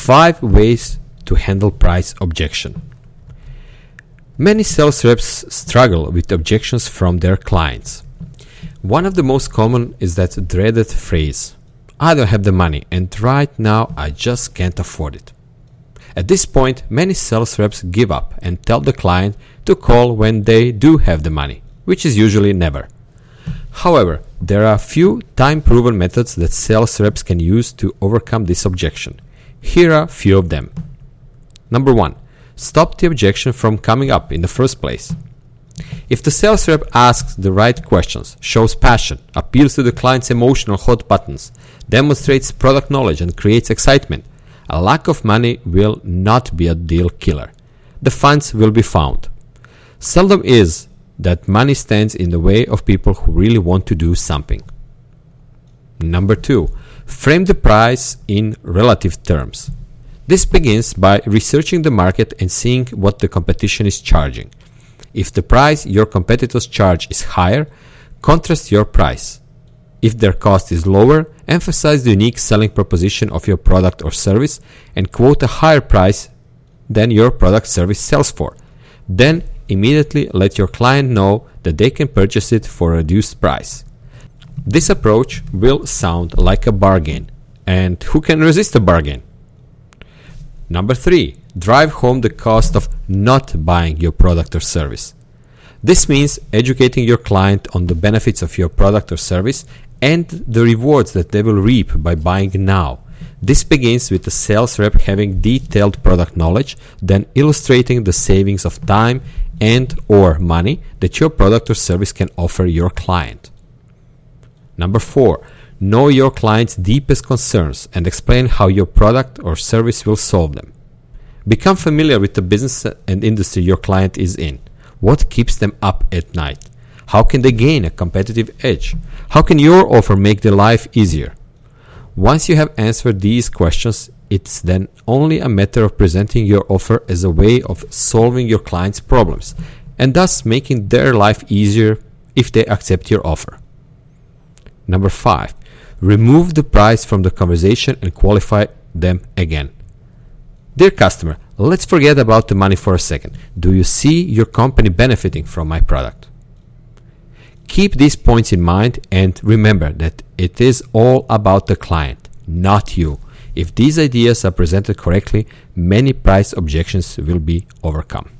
5 ways to handle price objection. Many sales reps struggle with objections from their clients. One of the most common is that dreaded phrase, "I don't have the money and right now I just can't afford it." At this point, many sales reps give up and tell the client to call when they do have the money, which is usually never. However, there are a few time-proven methods that sales reps can use to overcome this objection. Here are a few of them. Number 1. Stop the objection from coming up in the first place. If the sales rep asks the right questions, shows passion, appeals to the client's emotional hot buttons, demonstrates product knowledge and creates excitement, a lack of money will not be a deal killer. The funds will be found. Seldom is that money stands in the way of people who really want to do something. Number 2. Frame the price in relative terms. This begins by researching the market and seeing what the competition is charging. If the price your competitors charge is higher, contrast your price. If their cost is lower, emphasize the unique selling proposition of your product or service and quote a higher price than your product service sells for. Then immediately let your client know that they can purchase it for a reduced price. This approach will sound like a bargain, and who can resist a bargain? Number 3. Drive home the cost of not buying your product or service. This means educating your client on the benefits of your product or service and the rewards that they will reap by buying now. This begins with the sales rep having detailed product knowledge, then illustrating the savings of time and or money that your product or service can offer your client. Number 4. Know your client's deepest concerns and explain how your product or service will solve them. Become familiar with the business and industry your client is in. What keeps them up at night? How can they gain a competitive edge? How can your offer make their life easier? Once you have answered these questions, it's then only a matter of presenting your offer as a way of solving your client's problems and thus making their life easier if they accept your offer. Number 5. Remove the price from the conversation and qualify them again. Dear customer, let's forget about the money for a second. Do you see your company benefiting from my product? Keep these points in mind and remember that it is all about the client, not you. If these ideas are presented correctly, many price objections will be overcome.